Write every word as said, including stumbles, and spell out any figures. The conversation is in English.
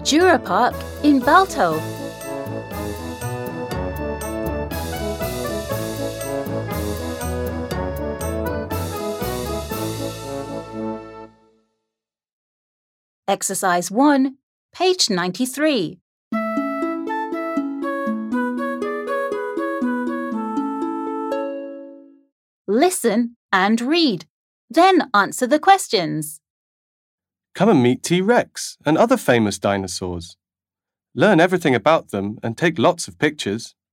Jura Park in Balto. Exercise one, page ninety-three. Listen and read, then answer the questions. Come and meet T-Rex and other famous dinosaurs. Learn everything about them and take lots of pictures.